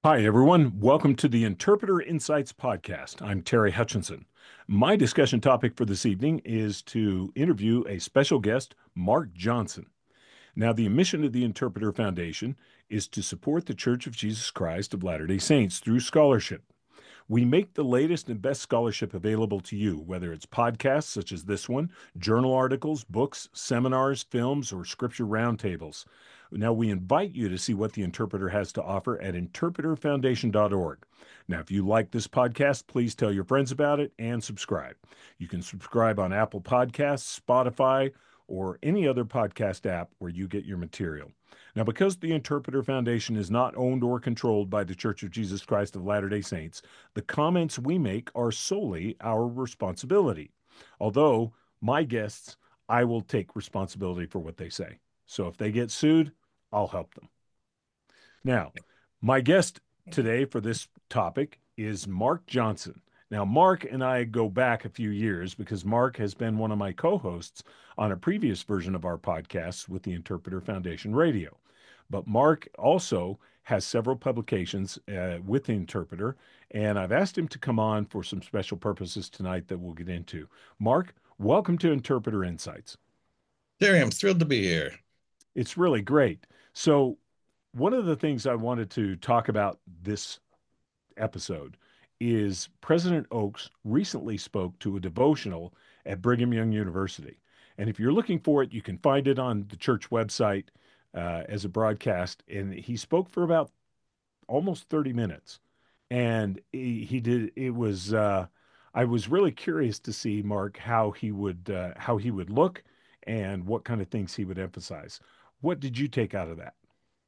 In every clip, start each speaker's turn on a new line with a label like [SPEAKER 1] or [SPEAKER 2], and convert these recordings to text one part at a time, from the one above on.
[SPEAKER 1] Hi, everyone. Welcome to the Interpreter Insights Podcast. I'm Terry Hutchinson. My discussion topic for this evening is to interview a special guest, Mark Johnson. Now, the mission of the Interpreter Foundation is to support the Church of Jesus Christ of Latter-day Saints through scholarship. We make the latest and best scholarship available to you, whether it's podcasts such as this one, journal articles, books, seminars, films, or scripture roundtables. Now, we invite you to see what the Interpreter has to offer at interpreterfoundation.org. Now, if you like this podcast, please tell your friends about it and subscribe. You can subscribe on Apple Podcasts, Spotify, or any other podcast app where you get your material. Now, because the Interpreter Foundation is not owned or controlled by the Church of Jesus Christ of Latter-day Saints, the comments we make are solely our responsibility. Although, my guests, I will take responsibility for what they say. So if they get sued, I'll help them. Now, my guest today for this topic is Mark Johnson. Now, Mark and I go back a few years because Mark has been one of my co hosts on a previous version of our podcast with the Interpreter Foundation Radio. But Mark also has several publications with the Interpreter, and I've asked him to come on for some special purposes tonight that we'll get into. Mark, welcome to Interpreter Insights.
[SPEAKER 2] Terry, I'm thrilled to be here.
[SPEAKER 1] It's really great. So, one of the things I wanted to talk about this episode is President Oaks recently spoke to a devotional at Brigham Young University. And if you're looking for it, you can find it on the church website as a broadcast. And he spoke for about almost 30 minutes. And he did, it was, I was really curious to see, Mark, how he would look and what kind of things he would emphasize. What did you take out of that?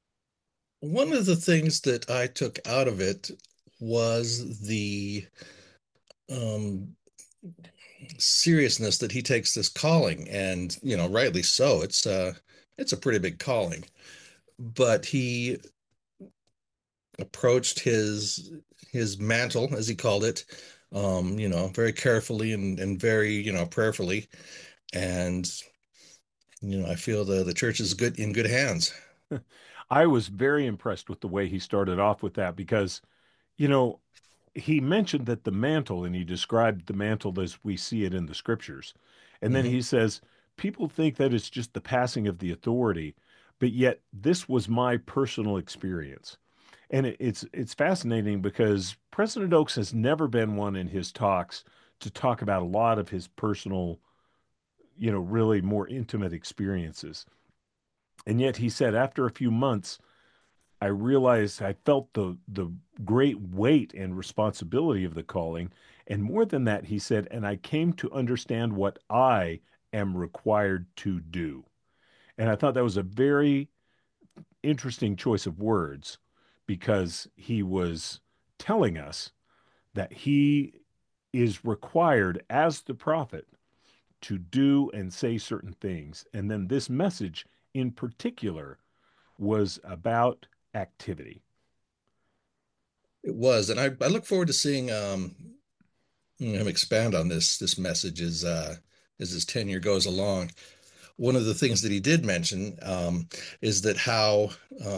[SPEAKER 2] One of the things that I took out of it was the um, seriousness that he takes this calling, and rightly so. It's a pretty big calling, but he approached his mantle, as he called it, very carefully and very, prayerfully, and I feel the church is good in good hands.
[SPEAKER 1] I was very impressed with the way he started off with that because, you know, he mentioned that the mantle, and he described the mantle as we see it in the scriptures. And then
[SPEAKER 2] Hmm.
[SPEAKER 1] he says, people think that it's just the passing of the authority, but yet this was my personal experience. And it's fascinating because President Oaks has never been one in his talks to talk about a lot of his personal, really more intimate experiences. And yet he said after a few months, I realized I felt the great weight and responsibility of the calling. And more than that, he said, and I came to understand what I am required to do. And I thought that was a very interesting choice of words because he was telling us that he is required as the prophet to do and say certain things. And then this message in particular was about activity.
[SPEAKER 2] It was, and I look forward to seeing him expand on this message as his tenure goes along. One of the things that he did mention is that how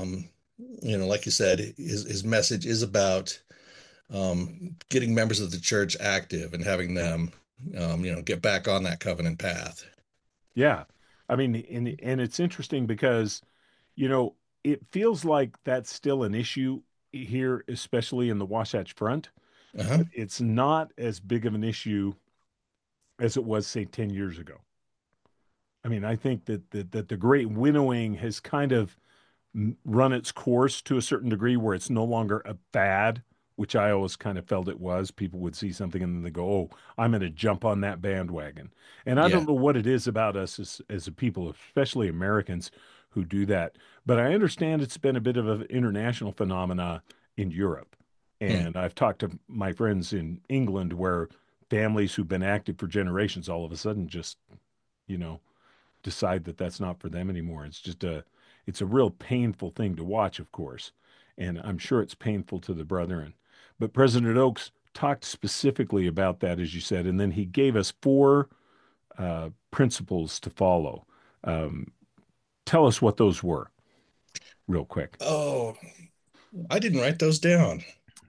[SPEAKER 2] like you said, his message is about getting members of the church active and having them get back on that covenant path.
[SPEAKER 1] Yeah. I mean, and it's interesting because, you know, it feels like that's still an issue here, especially in the Wasatch Front,
[SPEAKER 2] Uh-huh.
[SPEAKER 1] but it's not as big of an issue as it was, say, 10 years ago. I mean, I think that the great winnowing has kind of run its course to a certain degree where it's no longer a fad, which I always kind of felt it was. People would see something and then they go, "Oh, I'm going to jump on that bandwagon." And I don't
[SPEAKER 2] Yeah.
[SPEAKER 1] know what it is about us as a people, especially Americans, who do that. But I understand it's been a bit of an international phenomena in Europe.
[SPEAKER 2] Hmm.
[SPEAKER 1] And I've talked to my friends in England where families who've been active for generations all of a sudden just, you know, decide that that's not for them anymore. It's a real painful thing to watch, of course, and I'm sure it's painful to the brethren. But President Oaks talked specifically about that, as you said, and then he gave us four principles to follow. Um, Tell us what those were, real quick.
[SPEAKER 2] Oh, I didn't write those down.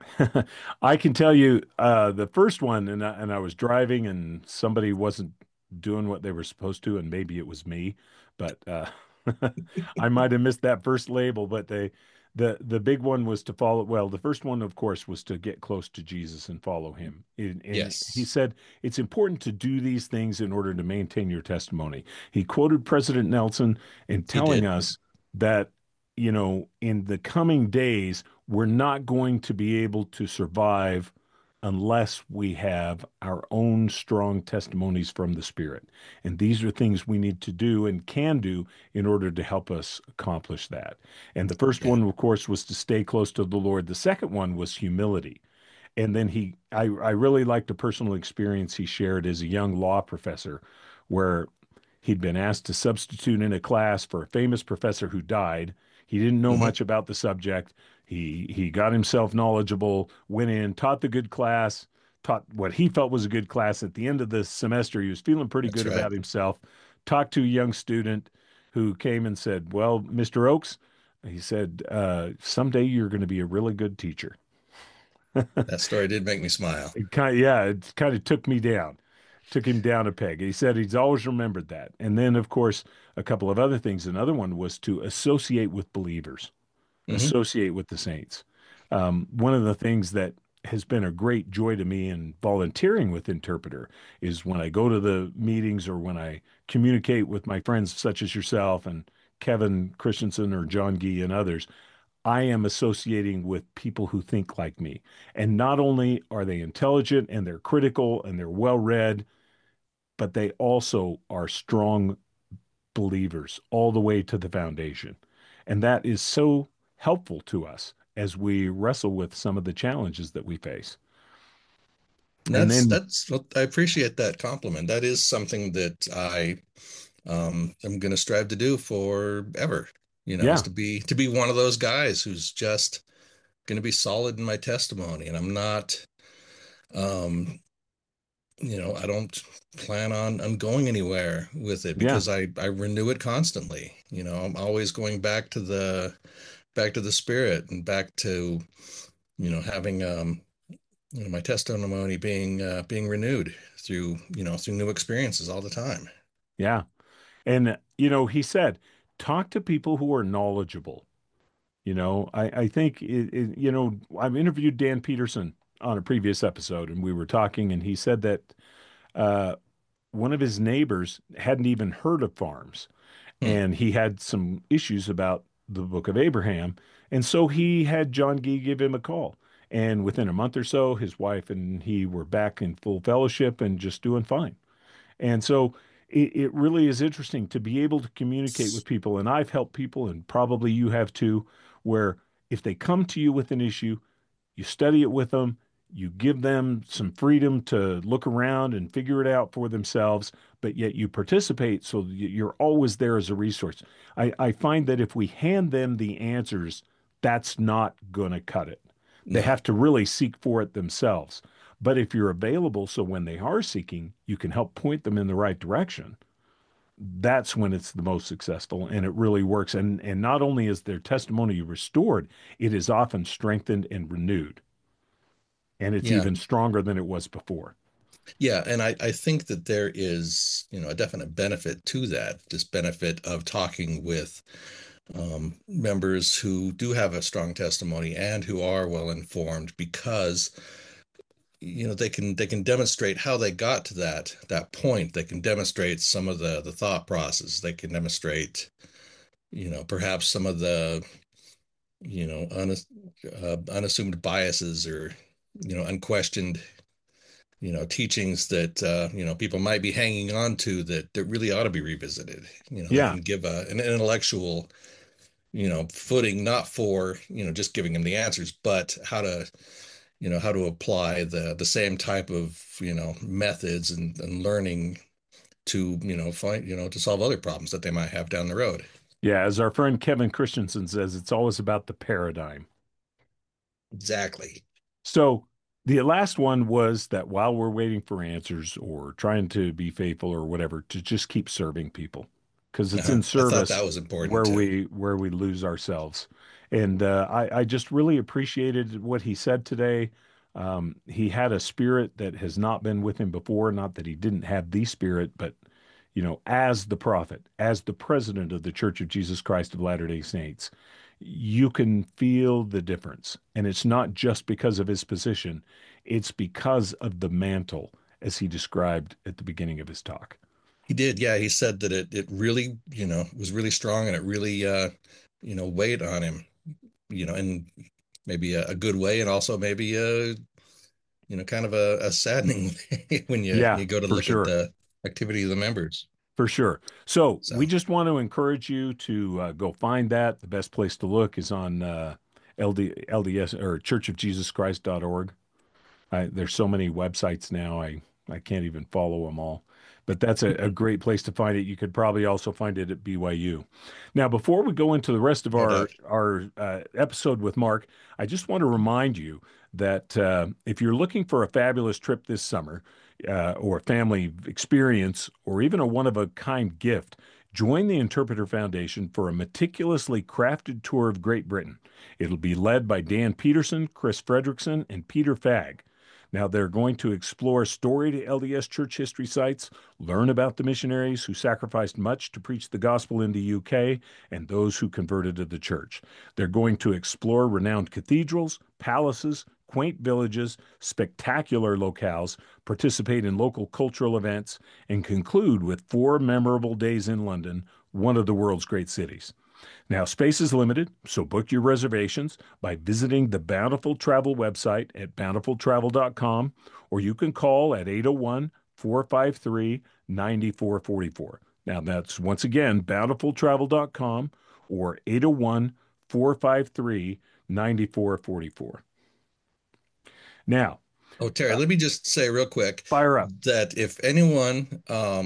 [SPEAKER 1] I can tell you the first one, and I was driving, and somebody wasn't doing what they were supposed to, and maybe it was me, but I might have missed that first label. But the big one was to follow. Well, the first one, of course, was to get close to Jesus and follow him. And he
[SPEAKER 2] Yes,
[SPEAKER 1] said it's important to do these things in order to maintain your testimony. He quoted President Nelson in
[SPEAKER 2] he
[SPEAKER 1] telling
[SPEAKER 2] did.
[SPEAKER 1] us that, in the coming days we're not going to be able to survive unless we have our own strong testimonies from the Spirit. And these are things we need to do and can do in order to help us accomplish that. And the first
[SPEAKER 2] Yeah.
[SPEAKER 1] one, of course, was to stay close to the Lord. The second one was humility. And then I really liked a personal experience he shared as a young law professor where he'd been asked to substitute in a class for a famous professor who died. He didn't know
[SPEAKER 2] Hmm.
[SPEAKER 1] much about the subject. He got himself knowledgeable, went in, taught the good class, taught what he felt was a good class. At the end of the semester, he was feeling pretty
[SPEAKER 2] That's
[SPEAKER 1] good
[SPEAKER 2] right.
[SPEAKER 1] about himself. Talked to a young student who came and said, "Well, Mr. Oakes," he said, "someday you're going to be a really good teacher."
[SPEAKER 2] That story did make me smile.
[SPEAKER 1] Yeah, it kind of took him down a peg. He said he's always remembered that. And then, of course, a couple of other things. Another one was to associate with believers,
[SPEAKER 2] Hmm.
[SPEAKER 1] associate with the saints. One of the things that has been a great joy to me in volunteering with Interpreter is when I go to the meetings or when I communicate with my friends such as yourself and Kevin Christensen or John Gee and others. I am associating with people who think like me. And not only are they intelligent and they're critical and they're well read, but they also are strong believers all the way to the foundation. And that is so helpful to us as we wrestle with some of the challenges that we face.
[SPEAKER 2] And
[SPEAKER 1] And then,
[SPEAKER 2] that's well, I appreciate that compliment. That is something that I am going to strive to do forever. Is
[SPEAKER 1] yeah,
[SPEAKER 2] to be one of those guys who's just going to be solid in my testimony, and I'm not. Um, I don't plan on going anywhere with it
[SPEAKER 1] yeah,
[SPEAKER 2] because I renew it constantly. I'm always going back to the spirit and back to having my testimony being renewed through new experiences all the time.
[SPEAKER 1] yeah. And, he said, talk to people who are knowledgeable. I think I've interviewed Dan Peterson on a previous episode, and we were talking, and he said that uh, one of his neighbors hadn't even heard of farms,
[SPEAKER 2] Hmm.
[SPEAKER 1] and he had some issues about the Book of Abraham, and so he had John Gee give him a call. And within a month or so, his wife and he were back in full fellowship and just doing fine. And so it really is interesting to be able to communicate with people. And I've helped people, and probably you have too, where if they come to you with an issue, you study it with them, you give them some freedom to look around and figure it out for themselves, but yet you participate so you're always there as a resource. I find that if we hand them the answers, that's not going to cut it. They
[SPEAKER 2] No.
[SPEAKER 1] have to really seek for it themselves. But if you're available, so when they are seeking, you can help point them in the right direction. That's when it's the most successful and it really works. And not only is their testimony restored, it is often strengthened and renewed. And it's
[SPEAKER 2] Yeah.
[SPEAKER 1] even stronger than it was before.
[SPEAKER 2] Yeah, and I think that there is, a definite benefit to that, this benefit of talking with members who do have a strong testimony and who are well informed because they can demonstrate how they got to that point. They can demonstrate some of the thought process. They can demonstrate, perhaps some of the unassumed biases or unquestioned teachings that people might be hanging on to that really ought to be revisited. They
[SPEAKER 1] Yeah.
[SPEAKER 2] can give an intellectual footing, not for just giving them the answers, but how to apply the same type of methods and learning to find to solve other problems that they might have down the road.
[SPEAKER 1] Yeah. As our friend Kevin Christensen says, it's always about the paradigm.
[SPEAKER 2] Exactly.
[SPEAKER 1] So the last one was that while we're waiting for answers or trying to be faithful or whatever, to just keep serving people. because it's in
[SPEAKER 2] I thought
[SPEAKER 1] service
[SPEAKER 2] that was important too.
[SPEAKER 1] where we lose ourselves. And I just really appreciated what he said today. He had a spirit that has not been with him before. Not that he didn't have the spirit, but as the prophet, as the president of the Church of Jesus Christ of Latter-day Saints, you can feel the difference. And it's not just because of his position, it's because of the mantle, as he described at the beginning of his talk.
[SPEAKER 2] He did, yeah. He said that it really, was really strong, and it really, weighed on him, in maybe a good way, and also maybe kind of a saddening way when
[SPEAKER 1] Yeah,
[SPEAKER 2] you go to
[SPEAKER 1] for
[SPEAKER 2] look at
[SPEAKER 1] sure.
[SPEAKER 2] the activity of the members.
[SPEAKER 1] For sure. So
[SPEAKER 2] So,
[SPEAKER 1] we just want to encourage you to go find that. The best place to look is on LDS or churchofjesuschrist.org. There's so many websites now, I can't even follow them all. But that's a great place to find it. You could probably also find it at BYU. Now, before we go into the rest of
[SPEAKER 2] no doubt.
[SPEAKER 1] our episode with Mark, I just want to remind you that if you're looking for a fabulous trip this summer, or a family experience, or even a one-of-a-kind gift, join the Interpreter Foundation for a meticulously crafted tour of Great Britain. It'll be led by Dan Peterson, Chris Fredrickson, and Peter Fagg. Now, they're going to explore storied LDS church history sites, learn about the missionaries who sacrificed much to preach the gospel in the UK, and those who converted to the church. They're going to explore renowned cathedrals, palaces, quaint villages, spectacular locales, participate in local cultural events, and conclude with 4 memorable days in London, one of the world's great cities. Now, space is limited, so book your reservations by visiting the Bountiful Travel website at bountifultravel.com, or you can call at 801 453 9444. Now, that's once again bountifultravel.com or 801 453 9444. Now,
[SPEAKER 2] Oh, Terry,
[SPEAKER 1] uh,
[SPEAKER 2] let me just say real quick
[SPEAKER 1] fire up.
[SPEAKER 2] that if anyone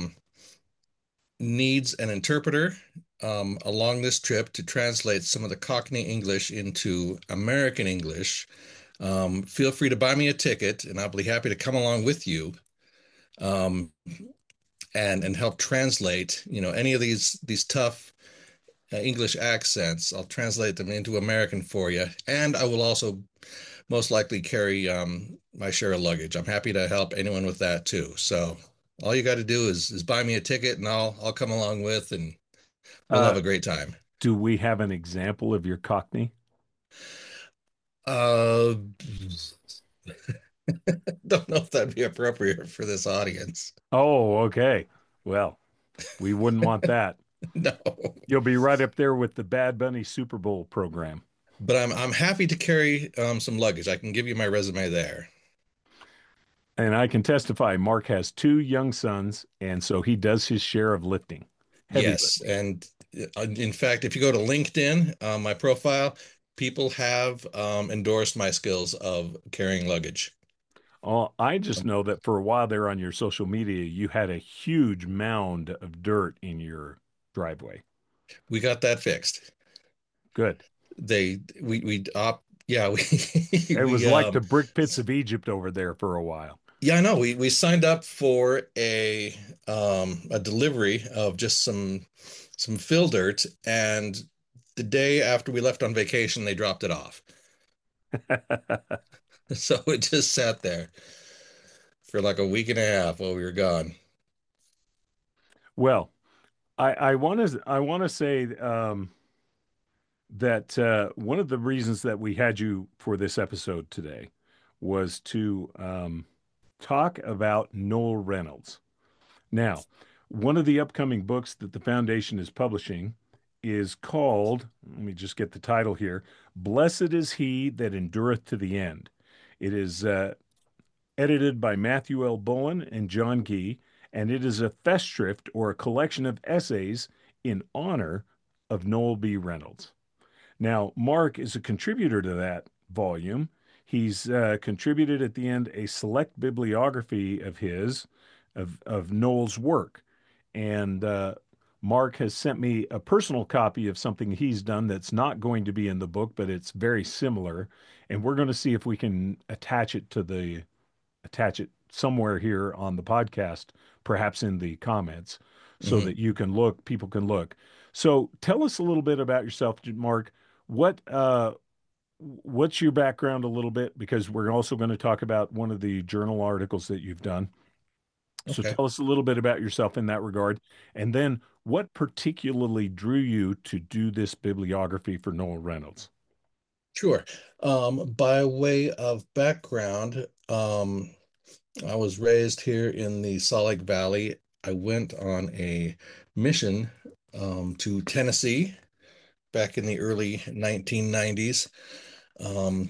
[SPEAKER 2] needs an interpreter along this trip to translate some of the Cockney English into American English, feel free to buy me a ticket, and I'll be happy to come along with you, um, and help translate, any of these tough English accents. I'll translate them into American for you, and I will also most likely carry my share of luggage. I'm happy to help anyone with that too. So all you got to do is buy me a ticket, and I'll come along with, and we'll have
[SPEAKER 1] Uh,
[SPEAKER 2] a great time.
[SPEAKER 1] do we have an example of your Cockney?
[SPEAKER 2] Uh, don't know if that'd be appropriate for this audience.
[SPEAKER 1] Oh, okay. Well, we wouldn't want that.
[SPEAKER 2] No,
[SPEAKER 1] You'll be right up there with the Bad Bunny Super Bowl program.
[SPEAKER 2] but I'm happy to carry some luggage. I can give you my resume there.
[SPEAKER 1] And I can testify Mark has 2 young sons, and so he does his share of lifting, heavy
[SPEAKER 2] Yes,
[SPEAKER 1] lifting.
[SPEAKER 2] and in fact, if you go to LinkedIn, my profile, people have endorsed my skills of carrying luggage.
[SPEAKER 1] Oh, I just know that for a while there on your social media, you had a huge mound of dirt in your driveway.
[SPEAKER 2] We got that fixed.
[SPEAKER 1] Good.
[SPEAKER 2] We op yeah, we
[SPEAKER 1] It was
[SPEAKER 2] we
[SPEAKER 1] like the brick pits of Egypt over there for a while.
[SPEAKER 2] yeah, I know. We signed up for a delivery of just some fill dirt, and the day after we left on vacation, they dropped it off. So it just sat there for like a week and a half while we were gone.
[SPEAKER 1] Well, I want to say that one of the reasons that we had you for this episode today was to talk about Noel Reynolds. Now, one of the upcoming books that the foundation is publishing is called, let me just get the title here, Blessed is He That Endureth to the End. It is edited by Matthew L. Bowen and John Gee, and it is a festschrift or a collection of essays in honor of Noel B. Reynolds. Now, Mark is a contributor to that volume. He's contributed at the end a select bibliography of his, of Noel's work. And Mark has sent me a personal copy of something he's done that's not going to be in the book, but it's very similar. And we're going to see if we can attach it somewhere here on the podcast, perhaps in the comments. so
[SPEAKER 2] Hmm.
[SPEAKER 1] that people can look. So tell us a little bit about yourself, Mark. What what's your background a little bit? Because we're also going to talk about one of the journal articles that you've done. So
[SPEAKER 2] Okay,
[SPEAKER 1] tell us a little bit about yourself in that regard. And then what particularly drew you to do this bibliography for Noel Reynolds?
[SPEAKER 2] sure. By way of background, I was raised here in the Salt Lake Valley. I went on a mission to Tennessee back in the early 1990s. Um,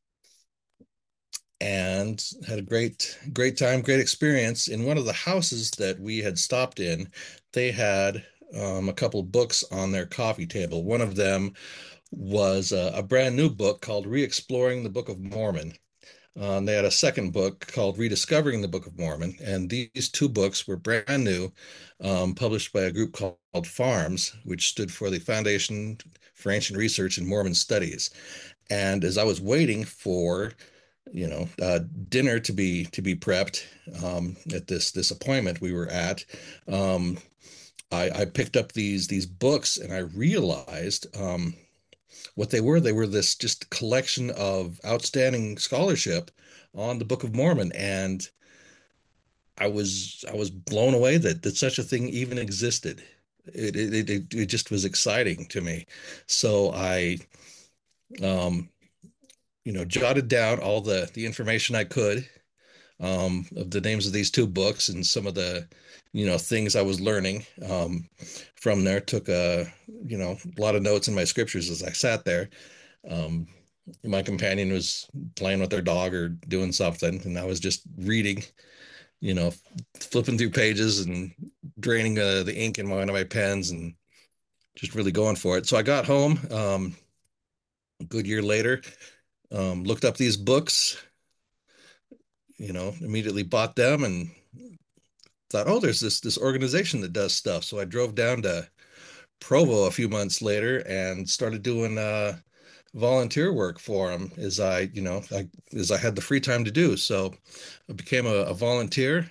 [SPEAKER 2] and had a great time, great experience. In one of the houses that we had stopped in, they had a couple books on their coffee table. One of them was a brand new book called Re-Exploring the Book of Mormon. They had a second book called Rediscovering the Book of Mormon, and these two books were brand new, published by a group called FARMS, which stood for the Foundation for Ancient Research in Mormon Studies. And as I was waiting for dinner to be prepped at this appointment we were at. Um, I picked up these books and I realized what they were. They were this just collection of outstanding scholarship on the Book of Mormon, and I was blown away that such a thing even existed. It just was exciting to me. So I um, jotted down all the information I could of the names of these two books and some of the things I was learning from there. Took a lot of notes in my scriptures as I sat there. um, my companion was playing with their dog or doing something, and I was just reading, you know flipping through pages and draining the ink in one of my pens and just really going for it. So I got home a good year later, looked up these books, immediately bought them and thought, oh, there's this organization that does stuff. So I drove down to Provo a few months later and started doing volunteer work for them as I had the free time to do. So I became a volunteer.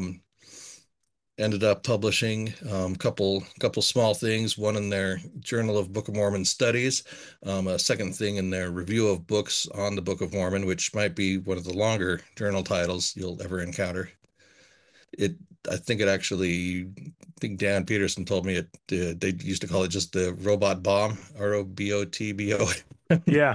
[SPEAKER 2] Ended up publishing couple small things. One in their Journal of Book of Mormon Studies, a second thing in their review of books on the Book of Mormon, which might be one of the longer journal titles you'll ever encounter. It I think it actually I think Dan Peterson told me they used to call it just the robot bomb, ROBOTBO.
[SPEAKER 1] Yeah.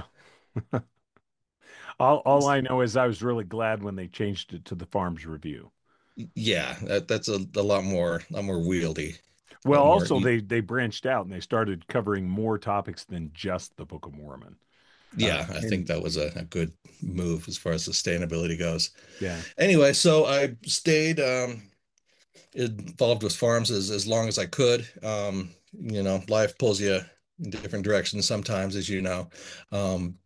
[SPEAKER 1] All I know is I was really glad when they changed it to the Farms Review.
[SPEAKER 2] Yeah, that's a lot more wieldy, a
[SPEAKER 1] Well,
[SPEAKER 2] lot more
[SPEAKER 1] also they branched out and they started covering more topics than just the Book of Mormon.
[SPEAKER 2] yeah, I think
[SPEAKER 1] And
[SPEAKER 2] that was a good move as far as sustainability goes.
[SPEAKER 1] yeah,
[SPEAKER 2] Anyway, so I stayed involved with farms as long as I could. Life pulls you in different directions sometimes, as you know. Um,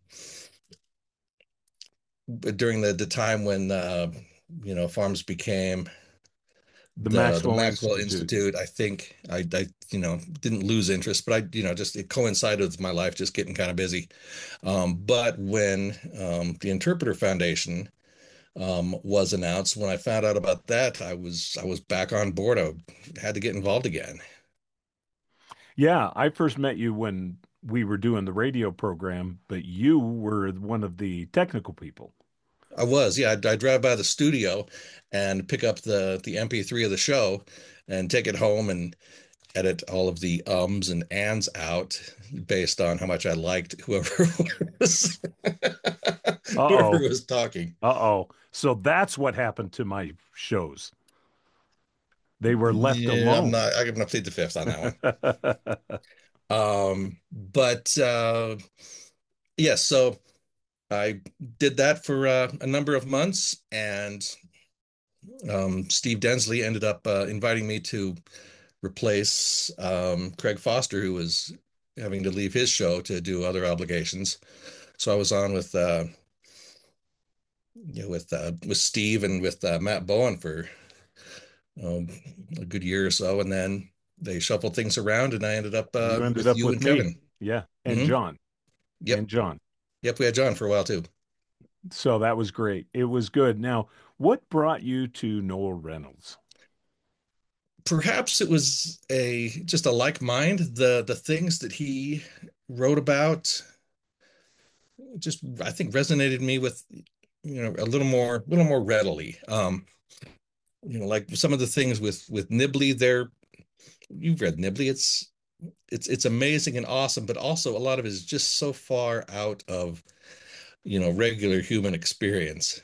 [SPEAKER 2] but during the time when farms became
[SPEAKER 1] the
[SPEAKER 2] the
[SPEAKER 1] Maxwell
[SPEAKER 2] Maxwell
[SPEAKER 1] Institute.
[SPEAKER 2] Institute, I think I didn't lose interest, but I just it coincided with my life just getting kind of busy. But when the Interpreter Foundation was announced, when I found out about that, I was back on board. I had to get involved again.
[SPEAKER 1] Yeah, I first met you when we were doing the radio program, but you were one of the technical people.
[SPEAKER 2] I was, yeah. I drive by the studio and pick up the MP3 of the show and take it home and edit all of the ums and ands out based on how much I liked whoever was whoever
[SPEAKER 1] Uh-oh.
[SPEAKER 2] was talking.
[SPEAKER 1] Uh-oh. So that's what happened to my shows. They were left
[SPEAKER 2] Yeah,
[SPEAKER 1] alone.
[SPEAKER 2] I'm gonna plead the fifth on that one. But yes, so I did that for a number of months, and Steve Densley ended up inviting me to replace Craig Foster, who was having to leave his show to do other obligations. So I was on with Steve and with Matt Bowen for um, a good year or so, and then they shuffled things around, and I ended up
[SPEAKER 1] You ended
[SPEAKER 2] with
[SPEAKER 1] up
[SPEAKER 2] you
[SPEAKER 1] with
[SPEAKER 2] and
[SPEAKER 1] me.
[SPEAKER 2] Kevin.
[SPEAKER 1] Yeah, and
[SPEAKER 2] Hmm.
[SPEAKER 1] John.
[SPEAKER 2] Yep,
[SPEAKER 1] And John.
[SPEAKER 2] yep. We had John for a while too.
[SPEAKER 1] So that was great. It was good. Now, what brought you to Noel Reynolds?
[SPEAKER 2] perhaps it was a just a like mind. The things that he wrote about just I think resonated me with a little more readily. Like some of the things with Nibley there. You've read Nibley. It's amazing and awesome, but also a lot of it is just so far out of regular human experience,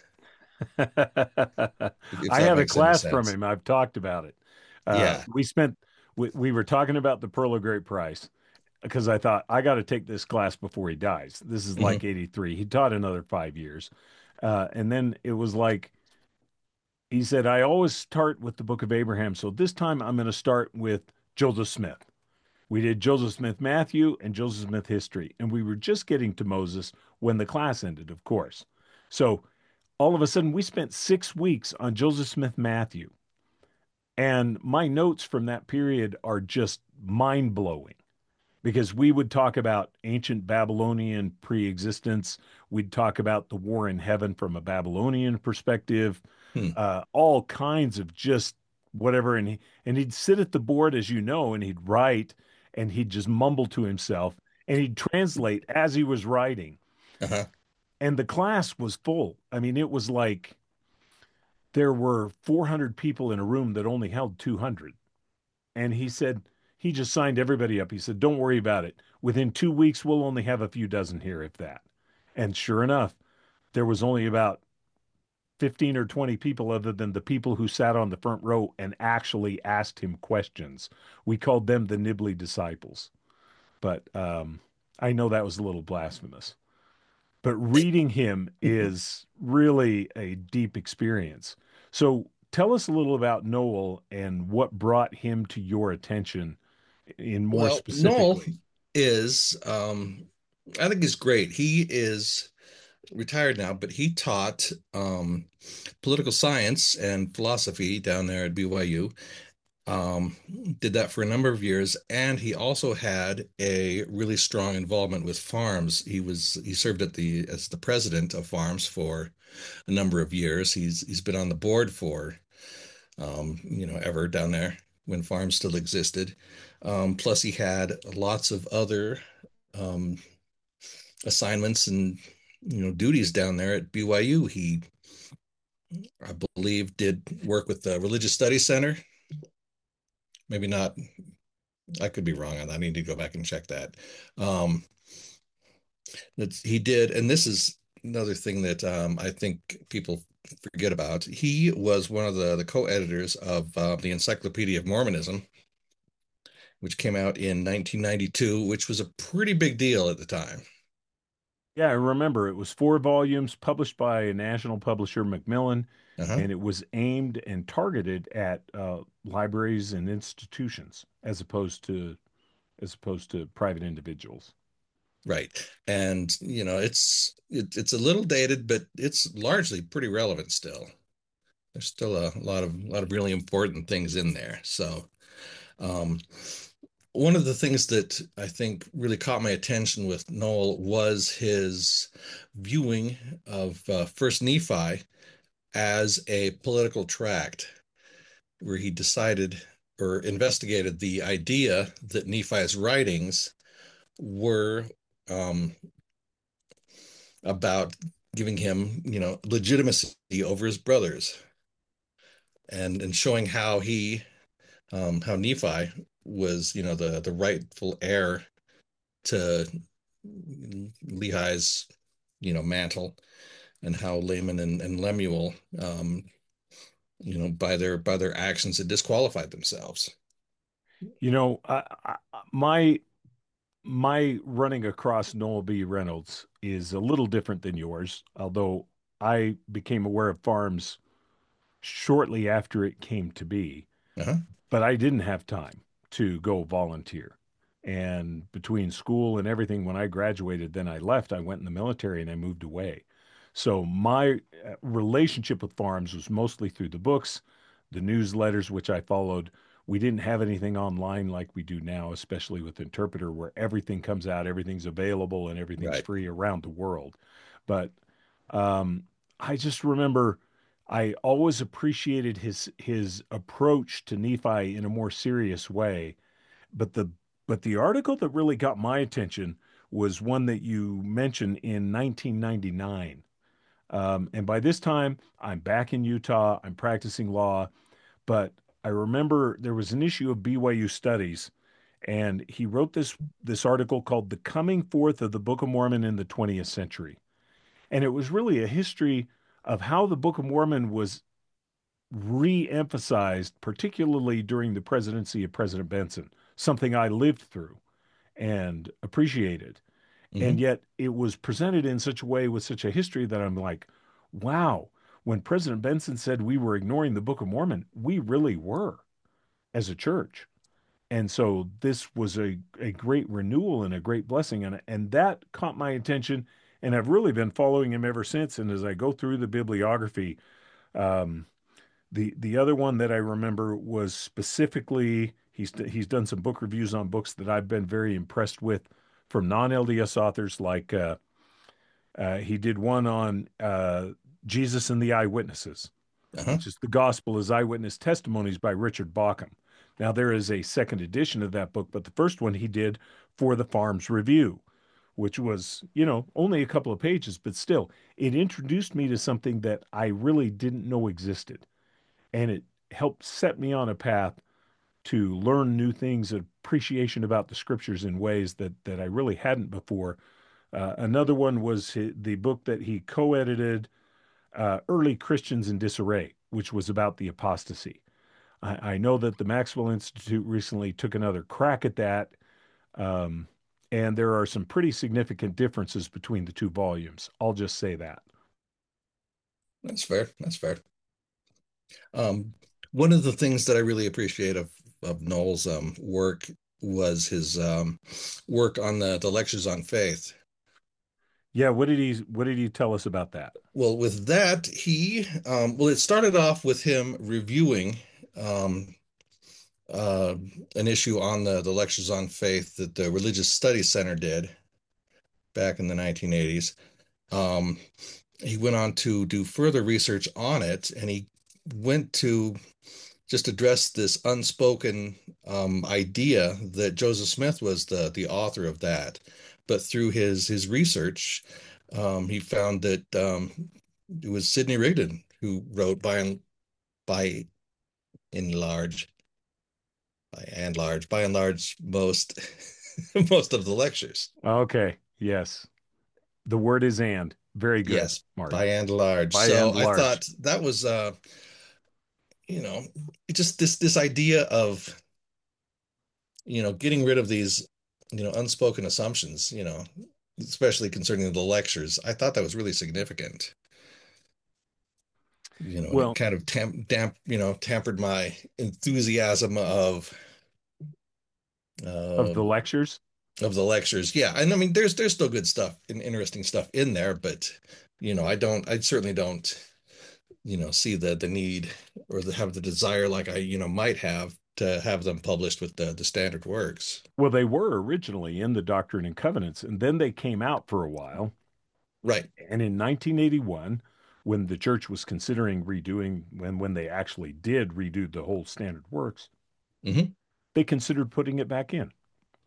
[SPEAKER 2] if
[SPEAKER 1] I
[SPEAKER 2] that
[SPEAKER 1] have a
[SPEAKER 2] makes any
[SPEAKER 1] class from
[SPEAKER 2] sense.
[SPEAKER 1] him. I've talked about it.
[SPEAKER 2] Yeah.
[SPEAKER 1] We were talking about the Pearl of Great Price because I thought I got to take this class before he dies. This is
[SPEAKER 2] Hmm.
[SPEAKER 1] like 83. He taught another 5 years. And then it was like, he said, I always start with the book of Abraham. So this time I'm going to start with Joseph Smith. We did Joseph Smith Matthew and Joseph Smith history. And we were just getting to Moses when the class ended, of course. So all of a sudden, we spent 6 weeks on Joseph Smith Matthew. And my notes from that period are just mind blowing because we would talk about ancient Babylonian pre-existence. We'd talk about the war in heaven from a Babylonian perspective,
[SPEAKER 2] Hmm.
[SPEAKER 1] all kinds of just whatever. And he'd sit at the board, as you know, and he'd write, and he'd just mumble to himself, and he'd translate as he was writing.
[SPEAKER 2] Uh-huh.
[SPEAKER 1] And the class was full. I mean, it was like there were 400 people in a room that only held 200. And he said, he just signed everybody up. He said, don't worry about it. Within 2 weeks, we'll only have a few dozen here, if that. And sure enough, there was only about 15 or 20 people other than the people who sat on the front row and actually asked him questions. We called them the Nibley disciples. But I know that was a little blasphemous. But reading him is really a deep experience. So tell us a little about Noel and what brought him to your attention in more
[SPEAKER 2] Well, Noel
[SPEAKER 1] specifically.
[SPEAKER 2] is, I think he's great. He is retired now, but he taught political science and philosophy down there at BYU. Um, did that for a number of years, and he also had a really strong involvement with farms. He served as the president of farms for a number of years. He's been on the board for ever down there when farms still existed. Plus, he had lots of other um, assignments and duties down there at BYU. He, I believe, did work with the Religious Studies Center. Maybe not. I could be wrong on that. I need to go back and check that. Um, he did, and this is another thing that I think people forget about. He was one of the co-editors of the Encyclopedia of Mormonism, which came out in 1992, which was a pretty big deal at the time.
[SPEAKER 1] Yeah, I remember it was 4 volumes published by a national publisher, Macmillan,
[SPEAKER 2] Uh-huh.
[SPEAKER 1] and it was aimed and targeted at libraries and institutions as opposed to private individuals.
[SPEAKER 2] Right. And it's a little dated, but it's largely pretty relevant still. There's still a lot of really important things in there. So, um, one of the things that I think really caught my attention with Noel was his viewing of First Nephi as a political tract, where he decided or investigated the idea that Nephi's writings were um, about giving him, legitimacy over his brothers, and showing how Nephi was, the rightful heir to Lehi's, mantle, and how Laman and Lemuel, by their actions had disqualified themselves.
[SPEAKER 1] You know, my my running across Noel B. Reynolds is a little different than yours, although I became aware of farms shortly after it came to be.
[SPEAKER 2] Uh-huh.
[SPEAKER 1] But I didn't have time to go volunteer. And between school and everything, when I graduated, then I left. I went in the military and I moved away. So my relationship with farms was mostly through the books, the newsletters, which I followed. We didn't have anything online like we do now, especially with Interpreter, where everything comes out, everything's available, and everything's
[SPEAKER 2] Right.
[SPEAKER 1] free around the world. But um, I just remember I always appreciated his approach to Nephi in a more serious way. But the article that really got my attention was one that you mentioned in 1999. And by this time, I'm back in Utah. I'm practicing law, but I remember there was an issue of BYU Studies, and he wrote this article called "The Coming Forth of the Book of Mormon in the 20th Century," and it was really a history of how the Book of Mormon was re-emphasized, particularly during the presidency of President Benson, something I lived through and appreciated. And
[SPEAKER 2] Hmm.
[SPEAKER 1] yet it was presented in such a way with such a history that I'm like, wow, when President Benson said we were ignoring the Book of Mormon, we really were as a church. And so this was a great renewal and a great blessing. And that caught my attention. And I've really been following him ever since. And as I go through the bibliography, um, the other one that I remember was specifically he's done some book reviews on books that I've been very impressed with from non-LDS authors like he did one on Jesus and the Eyewitnesses,
[SPEAKER 2] Uh-huh.
[SPEAKER 1] which is the Gospel as Eyewitness Testimonies by Richard Bauckham. Now there is a second edition of that book, but the first one he did for the Farms Review, which was, only a couple of pages, but still, it introduced me to something that I really didn't know existed, and it helped set me on a path to learn new things, appreciation about the scriptures in ways that I really hadn't before. Another one was the book that he co-edited, Early Christians in Disarray, which was about the apostasy. I know that the Maxwell Institute recently took another crack at that, um, and there are some pretty significant differences between the two volumes. I'll just say that.
[SPEAKER 2] That's fair. That's fair. Um, One of the things that I really appreciate of Noel's work was his work on the lectures on faith.
[SPEAKER 1] Yeah, what did he tell us about that?
[SPEAKER 2] Well, with that, it started off with him reviewing um, uh, an issue on the lectures on faith that the Religious Studies Center did back in the 1980s. Um, he went on to do further research on it, and he went to just address this unspoken idea that Joseph Smith was the author of that. But through his research, he found that it was Sidney Rigdon who wrote by and large by and large most most of the lectures.
[SPEAKER 1] Okay, yes. The word is and. Very good,
[SPEAKER 2] Yes,
[SPEAKER 1] Mark.
[SPEAKER 2] by and large.
[SPEAKER 1] By
[SPEAKER 2] So
[SPEAKER 1] and
[SPEAKER 2] I
[SPEAKER 1] large.
[SPEAKER 2] thought that was you know, just this idea of getting rid of these, unspoken assumptions, especially concerning the lectures. I thought that was really significant. And it
[SPEAKER 1] Well,
[SPEAKER 2] kind of tampered my enthusiasm
[SPEAKER 1] of
[SPEAKER 2] uh,
[SPEAKER 1] the lectures,
[SPEAKER 2] of the lectures. Yeah, and I mean, there's still good stuff and interesting stuff in there, but I certainly don't, see the need or have the desire like I, might have to have them published with the standard works.
[SPEAKER 1] well, they were originally in the Doctrine and Covenants, and then they came out for a while.
[SPEAKER 2] Right.
[SPEAKER 1] And in 1981, when the church was considering redoing, when they actually did redo the whole standard works,
[SPEAKER 2] Hmm.
[SPEAKER 1] they considered putting it back in.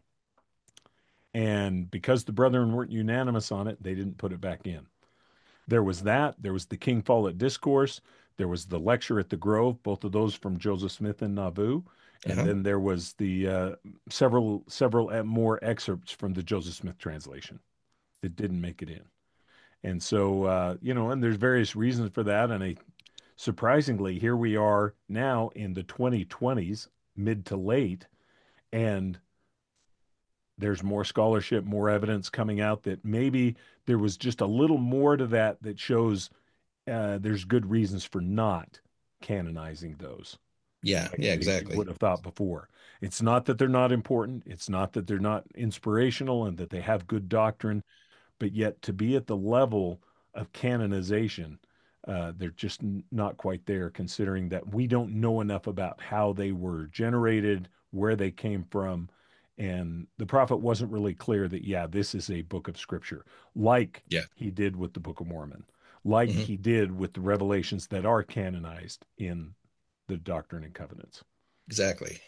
[SPEAKER 1] And because the brethren weren't unanimous on it, they didn't put it back in. There was that. There was the King Follett Discourse. There was the lecture at the Grove, both of those from Joseph Smith and Nauvoo. And
[SPEAKER 2] Uh-huh.
[SPEAKER 1] then there was the several more excerpts from the Joseph Smith translation that didn't make it in. And so, and there's various reasons for that. And surprisingly, here we are now in the 2020s, mid to late, and there's more scholarship, more evidence coming out that maybe there was just a little more to that that shows there's good reasons for not canonizing those,
[SPEAKER 2] Yeah,
[SPEAKER 1] like
[SPEAKER 2] yeah,
[SPEAKER 1] maybe we
[SPEAKER 2] exactly.
[SPEAKER 1] would have thought before. It's not that they're not important. It's not that they're not inspirational and that they have good doctrine, but yet to be at the level of canonization, they're just not quite there, considering that we don't know enough about how they were generated, where they came from. And the prophet wasn't really clear that, yeah, this is a book of scripture, like
[SPEAKER 2] Yeah.
[SPEAKER 1] he did with the Book of Mormon, like
[SPEAKER 2] Hmm.
[SPEAKER 1] he did with the revelations that are canonized in the Doctrine and Covenants.
[SPEAKER 2] Exactly.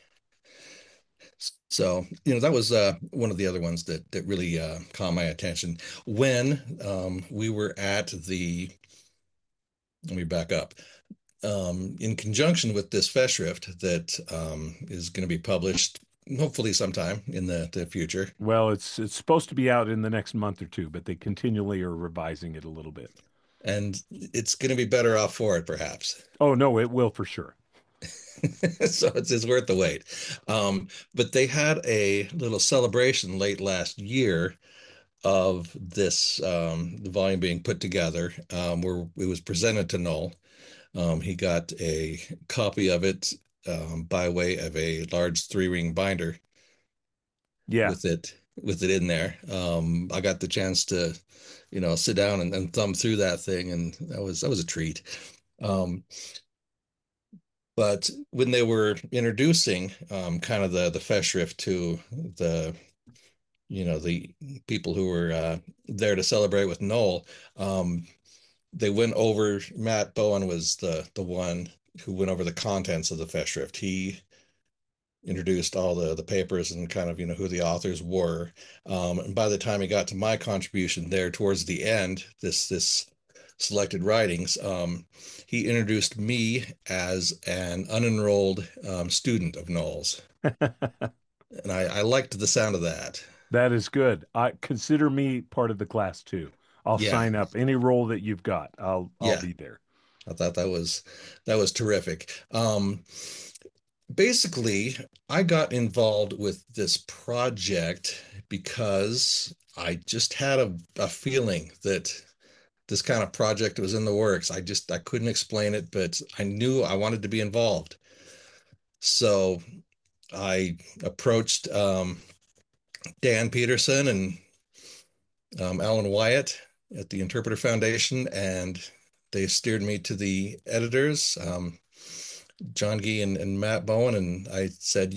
[SPEAKER 2] So, that was one of the other ones that really caught my attention when we were at the. Let me back up. In conjunction with this Festschrift that is going to be published hopefully sometime in the future,
[SPEAKER 1] Well, it's supposed to be out in the next month or two, but they continually are revising it a little bit.
[SPEAKER 2] and it's going to be better off for it, perhaps.
[SPEAKER 1] Oh no, it will for sure.
[SPEAKER 2] So it's worth the wait. But they had a little celebration late last year of this the volume being put together, where it was presented to Noel. He got a copy of it by way of a large three-ring binder
[SPEAKER 1] Yeah.
[SPEAKER 2] with it in there. I got the chance to, sit down and thumb through that thing, and that was a treat. Um, but when they were introducing kind of the Festschrift to the people who were there to celebrate with Noel, um, they went over. Matt Bowen was the one who went over the contents of the Festschrift. He introduced all the papers and kind of who the authors were. And by the time he got to my contribution there towards the end, this selected writings, he introduced me as an unenrolled student of Knowles, and I liked the sound of that.
[SPEAKER 1] That is good. I consider me part of the class too. I'll
[SPEAKER 2] Yeah,
[SPEAKER 1] sign up any role that you've got. I'll
[SPEAKER 2] yeah,
[SPEAKER 1] be there.
[SPEAKER 2] I thought that was terrific. Basically, I got involved with this project because I just had a feeling that this kind of project was in the works. I couldn't explain it, but I knew I wanted to be involved. So I approached Dan Peterson and Alan Wyatt at the Interpreter Foundation, and they steered me to the editors, John Gee and Matt Bowen, and I said,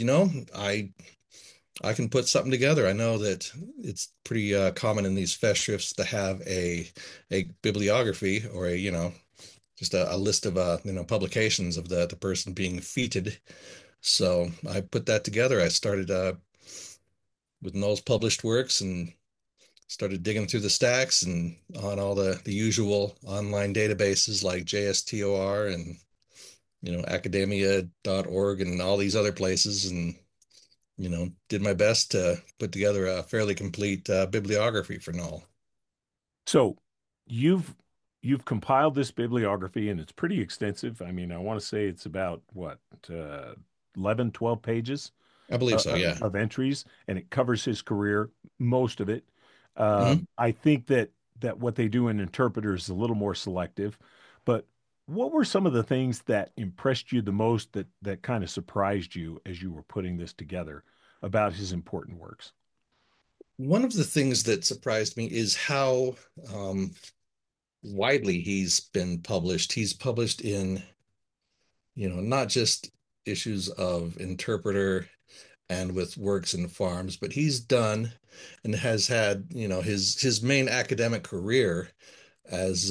[SPEAKER 2] I can put something together. I know that it's pretty common in these festschrifts to have a bibliography or just a list of publications of the person being feted. So I put that together. I started with Noel's published works and started digging through the stacks and on all the usual online databases like JSTOR and academia.org and all these other places, and did my best to put together a fairly complete bibliography for Noel.
[SPEAKER 1] So you've you've compiled this bibliography and it's pretty extensive. I mean, I want to say it's about what, 11, 12 pages
[SPEAKER 2] I believe so, yeah.
[SPEAKER 1] of entries, and it covers his career, most of it.
[SPEAKER 2] Hmm.
[SPEAKER 1] I think that what they do in Interpreter is a little more selective, but what were some of the things that impressed you the most, that kind of surprised you as you were putting this together about his important works?
[SPEAKER 2] One of the things that surprised me is how widely he's been published. He's published in, not just issues of Interpreter and with Works and Farms, but he's done and has had, his main academic career as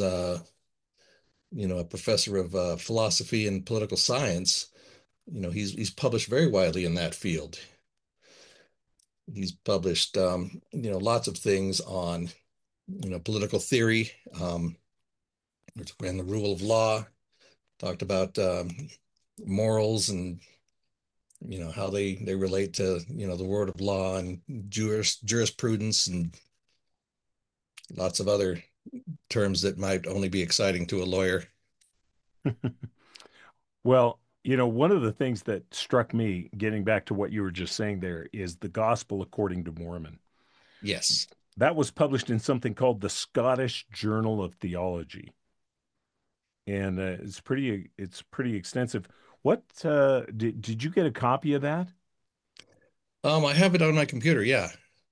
[SPEAKER 2] a professor of philosophy and political science. He's published very widely in that field. He's published lots of things on political theory, and the rule of law. Talked about morals and how they relate to the word of law and jurisprudence and lots of other terms that might only be exciting to a lawyer.
[SPEAKER 1] Well, one of the things that struck me, getting back to what you were just saying there, is the Gospel according to Mormon.
[SPEAKER 2] Yes.
[SPEAKER 1] That was published in something called the Scottish Journal of Theology, and it's pretty extensive. What did you get a copy of that?
[SPEAKER 2] I have it on my computer. Yeah.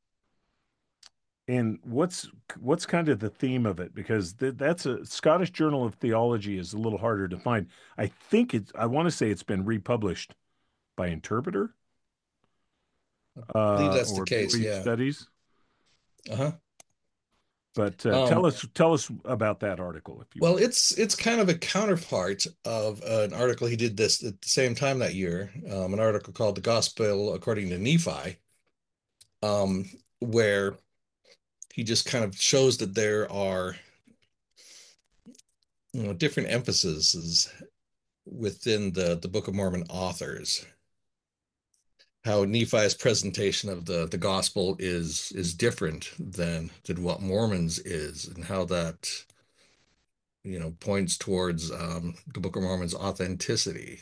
[SPEAKER 1] And what's kind of the theme of it? Because that's a Scottish Journal of Theology is a little harder to find. I want to say it's been republished by Interpreter,
[SPEAKER 2] I believe that's the
[SPEAKER 1] or
[SPEAKER 2] case.
[SPEAKER 1] Pew
[SPEAKER 2] Yeah.
[SPEAKER 1] Studies.
[SPEAKER 2] Uh-huh.
[SPEAKER 1] But
[SPEAKER 2] Um,
[SPEAKER 1] tell us about that article, if you
[SPEAKER 2] well,
[SPEAKER 1] would.
[SPEAKER 2] it's kind of a counterpart of an article he did this at the same time that year, an article called "The Gospel According to Nephi," um, where he just kind of shows that there are, different emphases within the Book of Mormon authors. How Nephi's presentation of the gospel is different than what Mormon's is, and how that points towards the Book of Mormon's authenticity.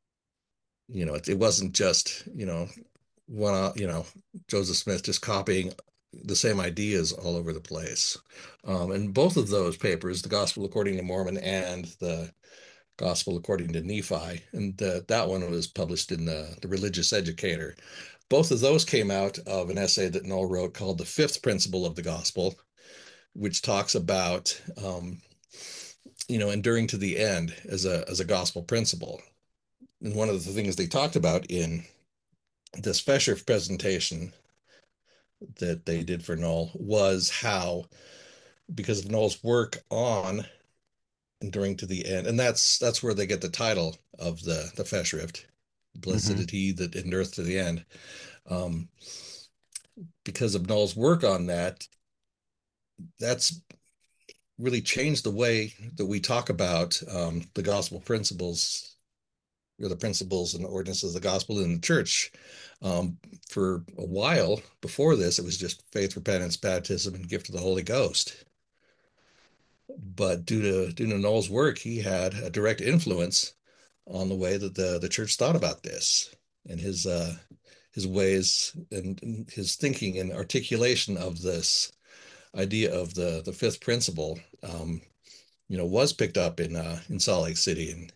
[SPEAKER 2] It wasn't just one Joseph Smith just copying the same ideas all over the place. And both of those papers, the Gospel According to Mormon and the Gospel According to Nephi, and that one was published in the Religious Educator. Both of those came out of an essay that Noel wrote called "The Fifth Principle of the Gospel," which talks about enduring to the end as a gospel principle. And one of the things they talked about in this Fesher presentation that they did for Noel was how, because of Noel's work on enduring to the end, and that's where they get the title of the Feshrift, "Blessed
[SPEAKER 1] Hmm.
[SPEAKER 2] is he that endureth to the end." Um, because of Noel's work on that, that's really changed the way that we talk about the gospel principles, or the principles and ordinances of the gospel in the church. Um, for a while before this, it was just faith, repentance, baptism, and gift of the Holy Ghost. But due to Noel's work, he had a direct influence on the way that the church thought about this, and his ways and his thinking and articulation of this idea of the fifth principle, was picked up in Salt Lake City, and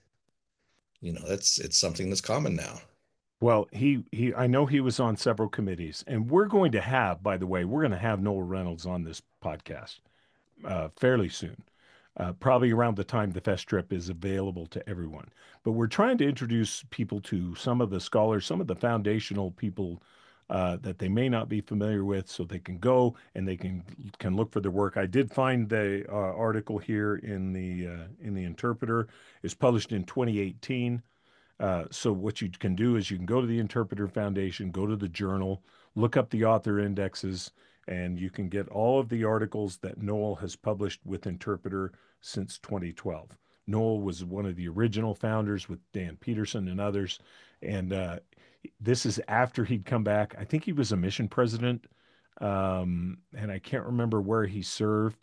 [SPEAKER 2] it's something that's common now.
[SPEAKER 1] Well, he I know he was on several committees, and we're going to have, by the way, we're going to have Noel Reynolds on this podcast fairly soon, probably around the time the Fest trip is available to everyone. But we're trying to introduce people to some of the scholars, some of the foundational people that they may not be familiar with, so they can go and they can look for their work. I did find the article here in the Interpreter. Is published in 2018. So what you can do is you can go to the Interpreter Foundation, go to the journal, look up the author indexes, and you can get all of the articles that Noel has published with Interpreter since 2012. Noel was one of the original founders with Dan Peterson and others, and this is after he'd come back. I think he was a mission president, and I can't remember where he served.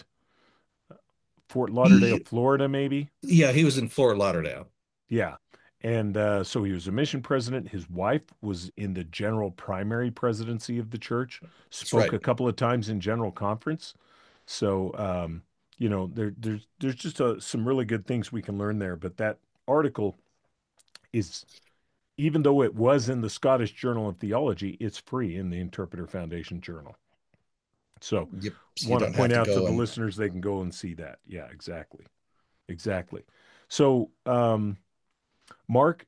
[SPEAKER 1] Fort Lauderdale,
[SPEAKER 2] He,
[SPEAKER 1] Florida, maybe.
[SPEAKER 2] yeah, he was in Fort Lauderdale.
[SPEAKER 1] Yeah. And so he was a mission president. His wife was in the general primary presidency of the church,
[SPEAKER 2] That's
[SPEAKER 1] spoke
[SPEAKER 2] right.
[SPEAKER 1] a couple of times in general conference. So, there's just some really good things we can learn there. But that article is, even though it was in the Scottish Journal of Theology, it's free in the Interpreter Foundation Journal. So,
[SPEAKER 2] Yep. So you
[SPEAKER 1] want to
[SPEAKER 2] don't have
[SPEAKER 1] point
[SPEAKER 2] to
[SPEAKER 1] out to
[SPEAKER 2] go
[SPEAKER 1] the
[SPEAKER 2] and
[SPEAKER 1] listeners they can go and see that. Yeah, exactly. Exactly. So, Mark,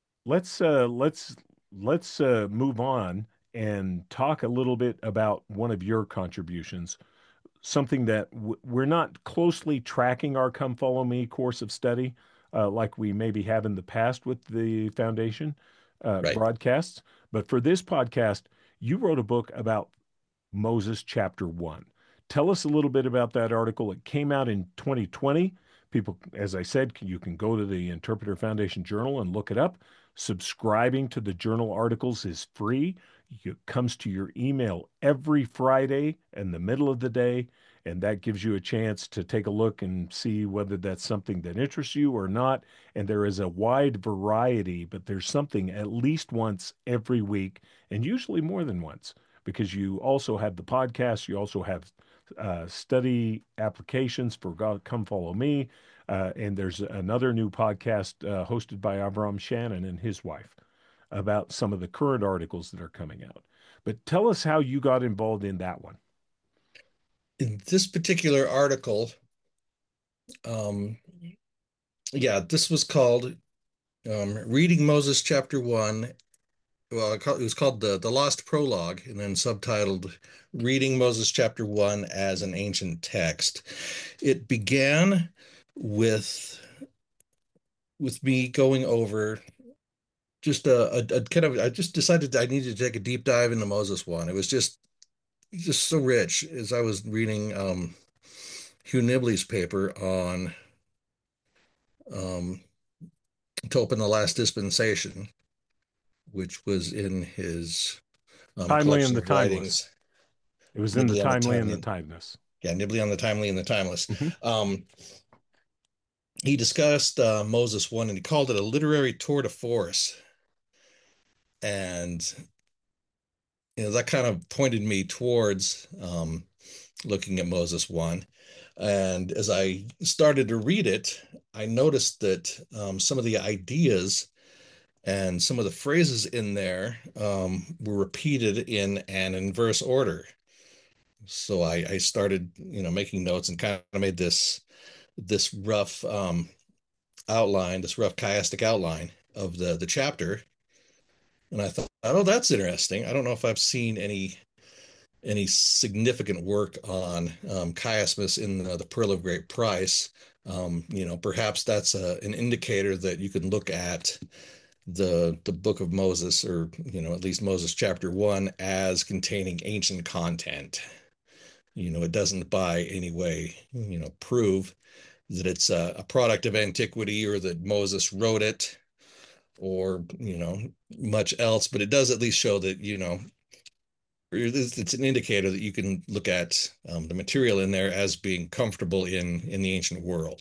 [SPEAKER 1] let's move on and talk a little bit about one of your contributions, something that we're not closely tracking our Come Follow Me course of study like we maybe have in the past with the foundation
[SPEAKER 2] right.
[SPEAKER 1] broadcasts. But for this podcast, you wrote a book about Moses chapter 1. Tell us a little bit about that article. It came out in 2020. People, as I said, you can go to the Interpreter Foundation Journal and look it up. Subscribing to the journal articles is free. It comes to your email every Friday in the middle of the day, and that gives you a chance to take a look and see whether that's something that interests you or not. And there is a wide variety, but there's something at least once every week, and usually more than once, because you also have the podcast, you also have study applications for God Come Follow Me, and there's another new podcast hosted by Avram Shannon and his wife about some of the current articles that are coming out. But tell us how you got involved in that one.
[SPEAKER 2] In this particular article, um, yeah, this was called "Reading Moses Chapter 1 well, it was called the Lost Prologue, and then subtitled "Reading Moses Chapter 1 as an Ancient Text." It began with me going over just a kind of I just decided I needed to take a deep dive into Moses 1. It was just so rich as I was reading Hugh Nibley's paper on um, Topin the Last Dispensation, which was in his
[SPEAKER 1] Timely and
[SPEAKER 2] collection
[SPEAKER 1] the
[SPEAKER 2] of
[SPEAKER 1] timeless.
[SPEAKER 2] writings.
[SPEAKER 1] It was in the
[SPEAKER 2] Nibley on the
[SPEAKER 1] timely and the
[SPEAKER 2] Timely,
[SPEAKER 1] timeless.
[SPEAKER 2] yeah, Nibley on the Timely and the Timeless.
[SPEAKER 1] Hmm.
[SPEAKER 2] Um, he discussed Moses 1, and he called it a literary tour de force. And that kind of pointed me towards looking at Moses 1. And as I started to read it, I noticed that some of the ideas and some of the phrases in there were repeated in an inverse order. So I started, making notes and kind of made this rough outline, this rough chiastic outline of the chapter. And I thought, oh, that's interesting. I don't know if I've seen any significant work on chiasmus in the Pearl of Great Price. Perhaps that's an indicator that you can look at the book of Moses, or at least Moses chapter 1, as containing ancient content. It doesn't by any way prove that it's a product of antiquity, or that Moses wrote it, or much else, but it does at least show that it's an indicator that you can look at the material in there as being comfortable in the ancient world.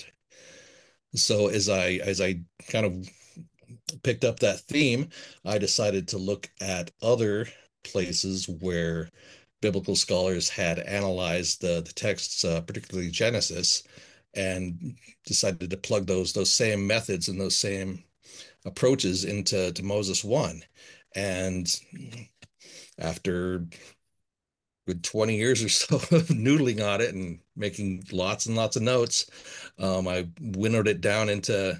[SPEAKER 2] So as I kind of picked up that theme, I decided to look at other places where biblical scholars had analyzed the texts, particularly Genesis, and decided to plug those same methods and those same approaches into Moses 1. And after good 20 years or so of noodling on it and making lots and lots of notes, I winnowed it down into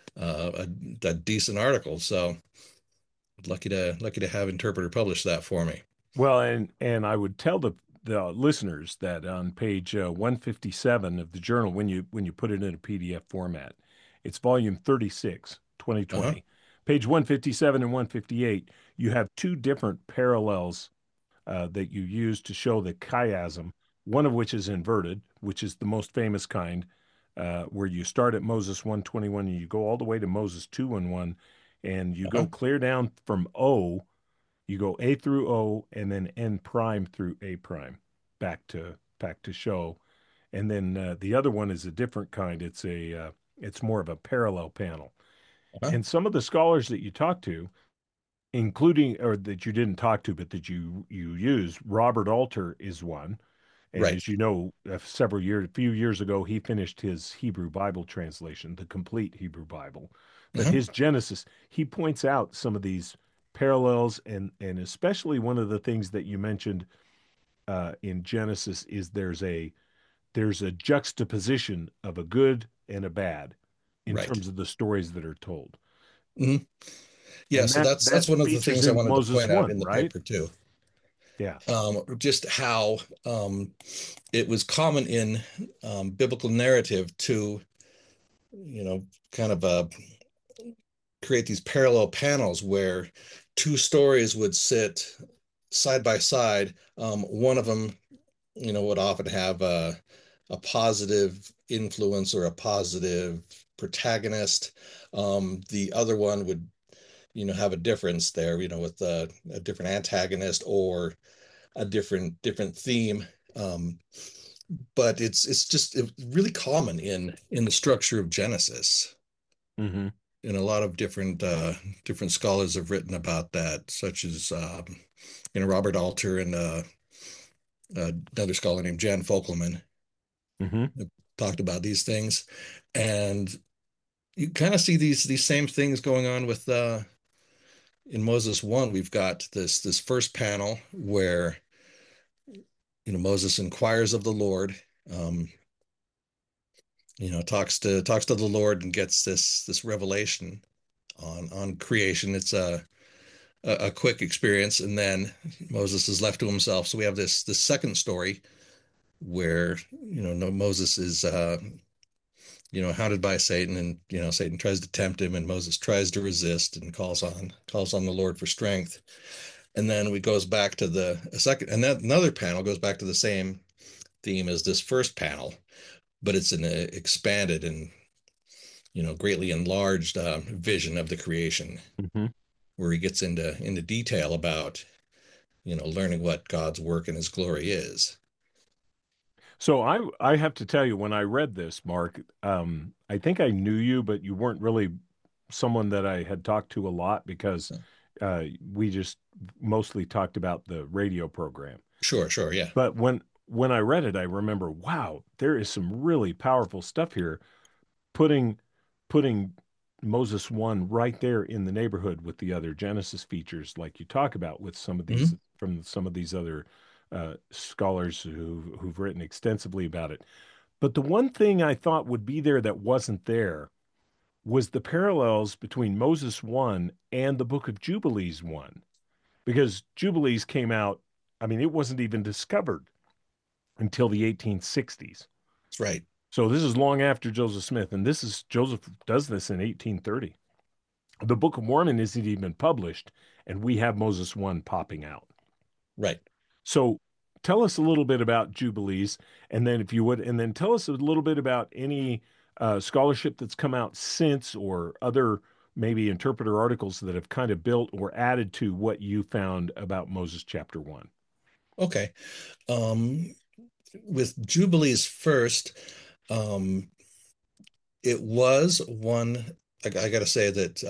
[SPEAKER 2] a decent article. So lucky to have Interpreter publish that for me.
[SPEAKER 1] Well, and I would tell the listeners that on page 157 of the journal, when you put it in a PDF format, it's volume 36,
[SPEAKER 2] Uh-huh.
[SPEAKER 1] 2020. Page 157 and 158, you have two different parallels that you use to show the chiasm, one of which is inverted, which is the most famous kind, where you start at Moses 121 and you go all the way to Moses 211, and you go
[SPEAKER 2] Uh-huh.
[SPEAKER 1] clear down from O, you go A through O, and then N prime through A prime, back to show. And then the other one is a different kind. It's more of a parallel panel.
[SPEAKER 2] Uh-huh.
[SPEAKER 1] And some of the scholars that you talk to, including or that you didn't talk to, but that you use, Robert Alter is one. And
[SPEAKER 2] Right.
[SPEAKER 1] as you know, a few years ago, he finished his Hebrew Bible translation, the complete Hebrew Bible. But
[SPEAKER 2] Uh-huh.
[SPEAKER 1] his Genesis, he points out some of these parallels, and especially one of the things that you mentioned in Genesis is there's a juxtaposition of a good and a bad in
[SPEAKER 2] Right.
[SPEAKER 1] terms of the stories that are told,
[SPEAKER 2] Mhm. Yeah,
[SPEAKER 1] and
[SPEAKER 2] so
[SPEAKER 1] that
[SPEAKER 2] that's
[SPEAKER 1] that
[SPEAKER 2] one of the
[SPEAKER 1] features
[SPEAKER 2] things I
[SPEAKER 1] in
[SPEAKER 2] wanted to
[SPEAKER 1] Moses
[SPEAKER 2] point out
[SPEAKER 1] one,
[SPEAKER 2] in the
[SPEAKER 1] right?
[SPEAKER 2] paper too.
[SPEAKER 1] Yeah.
[SPEAKER 2] Just how it was common in biblical narrative to, kind of create these parallel panels where two stories would sit side by side. One of them, would often have a positive influence or a positive protagonist. The other one would, have a difference there, with a different antagonist or a different theme. Um, but it's really common in the structure of Genesis.
[SPEAKER 1] Hmm.
[SPEAKER 2] And a lot of different scholars have written about that, such as Robert Alter and another scholar named Jan Folkelman
[SPEAKER 1] Hmm.
[SPEAKER 2] have talked about these things. And you kind of see these same things going on with in Moses 1. We've got this first panel where Moses inquires of the Lord, um, talks to the Lord and gets this revelation on creation. It's a quick experience, and then Moses is left to himself. So we have this second story where no, Moses is hounded by Satan, and Satan tries to tempt him, and Moses tries to resist and calls on the Lord for strength. And then we goes back to the a second, and then another panel goes back to the same theme as this first panel, but it's an expanded and greatly enlarged vision of the creation,
[SPEAKER 1] Mhm.
[SPEAKER 2] where he gets into detail about learning what God's work and His glory is.
[SPEAKER 1] So I have to tell you, when I read this, Mark, I think I knew you, but you weren't really someone that I had talked to a lot because we just mostly talked about the radio program.
[SPEAKER 2] Sure, sure, yeah.
[SPEAKER 1] But when I read it, I remember, wow, there is some really powerful stuff here, putting putting Moses 1 right there in the neighborhood with the other Genesis features, like you talk about with some of these
[SPEAKER 2] Hmm.
[SPEAKER 1] from some of these other scholars who've written extensively about it. But the one thing I thought would be there that wasn't there was the parallels between Moses 1 and the book of Jubilees 1, because Jubilees came out, I mean, it wasn't even discovered until the 1860s.
[SPEAKER 2] That's right.
[SPEAKER 1] So this is long after Joseph Smith, and Joseph does this in 1830. The Book of Mormon isn't even published, and we have Moses 1 popping out.
[SPEAKER 2] Right.
[SPEAKER 1] So tell us a little bit about Jubilees, and then if you would, and then tell us a little bit about any scholarship that's come out since, or other maybe interpreter articles that have kind of built or added to what you found about Moses chapter 1.
[SPEAKER 2] Okay. Um, with Jubilees first, um, it was one. I got to say that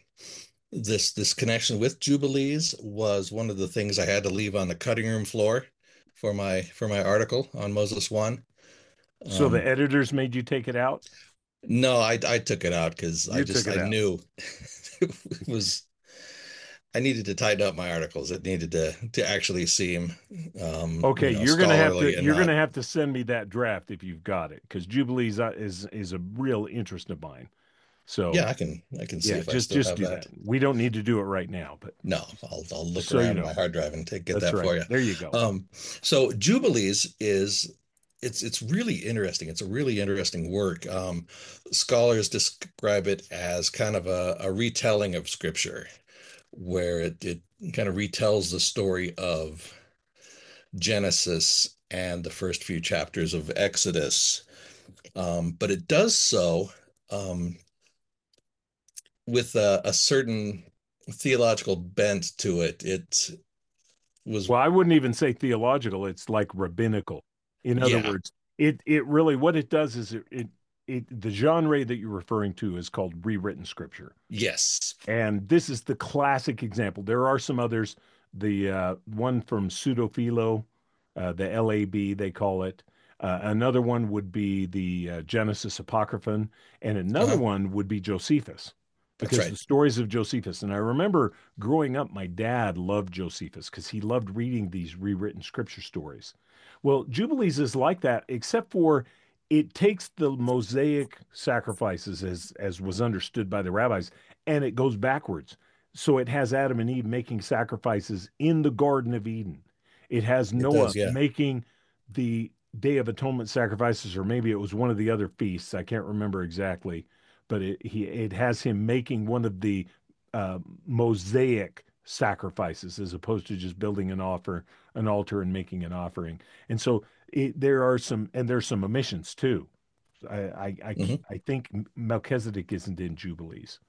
[SPEAKER 2] this connection with Jubilees was one of the things I had to leave on the cutting room floor for my article on Moses 1.
[SPEAKER 1] So the
[SPEAKER 2] Um,
[SPEAKER 1] editors made you take it out?
[SPEAKER 2] no, I took it out because
[SPEAKER 1] You took
[SPEAKER 2] I
[SPEAKER 1] it out.
[SPEAKER 2] knew it was I needed to tighten up my articles. It needed to actually seem
[SPEAKER 1] Okay,
[SPEAKER 2] scholarly and
[SPEAKER 1] you're
[SPEAKER 2] not.
[SPEAKER 1] gonna have to send me that draft if you've got it, because Jubilees is a real interest of mine. So
[SPEAKER 2] Yeah, I can see
[SPEAKER 1] yeah,
[SPEAKER 2] if I still
[SPEAKER 1] just
[SPEAKER 2] have
[SPEAKER 1] do
[SPEAKER 2] that.
[SPEAKER 1] that. We don't need to do it right now, but
[SPEAKER 2] No, I'll
[SPEAKER 1] just
[SPEAKER 2] look
[SPEAKER 1] so you
[SPEAKER 2] around in my
[SPEAKER 1] know.
[SPEAKER 2] hard drive and get
[SPEAKER 1] That's
[SPEAKER 2] that
[SPEAKER 1] right.
[SPEAKER 2] for you.
[SPEAKER 1] There you go.
[SPEAKER 2] So Jubilees is it's really interesting. It's a really interesting work. Scholars describe it as kind of a retelling of Scripture, where it kind of retells the story of Genesis and the first few chapters of Exodus. But it does so um, with a certain theological bent to it. It was,
[SPEAKER 1] Well, I wouldn't even say theological. It's like rabbinical. In other
[SPEAKER 2] yeah,
[SPEAKER 1] words, it really what it does is it the genre that you're referring to is called rewritten scripture.
[SPEAKER 2] yes,
[SPEAKER 1] And this is the classic example. There are some others. The one from Pseudophilo, the LAB, they call it. Another one would be the Genesis Apocryphon, and another
[SPEAKER 2] uh-huh,
[SPEAKER 1] one would be Josephus,
[SPEAKER 2] that's
[SPEAKER 1] because
[SPEAKER 2] right.
[SPEAKER 1] the stories of Josephus. And I remember growing up, my dad loved Josephus because he loved reading these rewritten scripture stories. Well, Jubilees is like that, except for it takes the Mosaic sacrifices as was understood by the rabbis, and it goes backwards. So it has Adam and Eve making sacrifices in the Garden of Eden. It has
[SPEAKER 2] It
[SPEAKER 1] Noah
[SPEAKER 2] does, yeah.
[SPEAKER 1] making the Day of Atonement sacrifices, or maybe it was one of the other feasts. I can't remember exactly, but it has him making one of the uh, Mosaic sacrifices as opposed to just building an altar and making an offering. And so there's some omissions too.
[SPEAKER 2] Hmm.
[SPEAKER 1] I think Melchizedek isn't in Jubilees.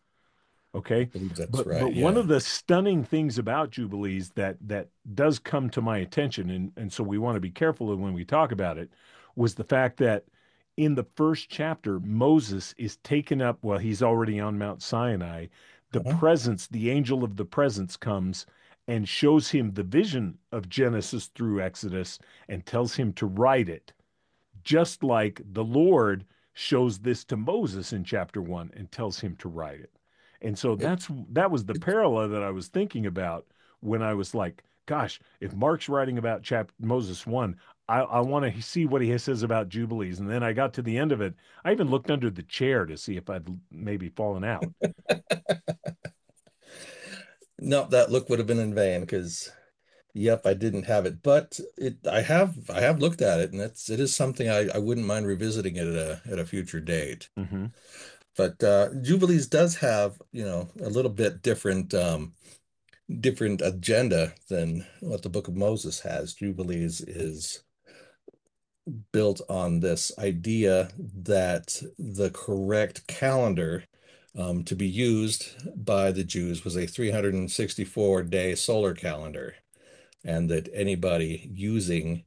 [SPEAKER 2] I
[SPEAKER 1] Okay.
[SPEAKER 2] believe that's
[SPEAKER 1] But
[SPEAKER 2] right.
[SPEAKER 1] one
[SPEAKER 2] Yeah.
[SPEAKER 1] of the stunning things about Jubilees that does come to my attention, and so we want to be careful when we talk about it, was the fact that in the first chapter, Moses is taken up, well, he's already on Mount Sinai.
[SPEAKER 2] Uh-huh.
[SPEAKER 1] The angel of the presence comes and shows him the vision of Genesis through Exodus and tells him to write it, just like the Lord shows this to Moses in chapter 1 and tells him to write it. And so
[SPEAKER 2] It,
[SPEAKER 1] that was the
[SPEAKER 2] it,
[SPEAKER 1] parallel that I was thinking about when I was like, gosh, if Mark's writing about Moses 1, I want to see what he says about Jubilees. And then I got to the end of it. I even looked under the chair to see if I'd maybe fallen out.
[SPEAKER 2] No, that look would have been in vain because yep, I didn't have it, but I have looked at it, and it is something I wouldn't mind revisiting it at a future date.
[SPEAKER 1] Hmm.
[SPEAKER 2] But Jubilees does have, a little bit different agenda than what the Book of Moses has. Jubilees is built on this idea that the correct calendar to be used by the Jews was a 364-day solar calendar, and that anybody using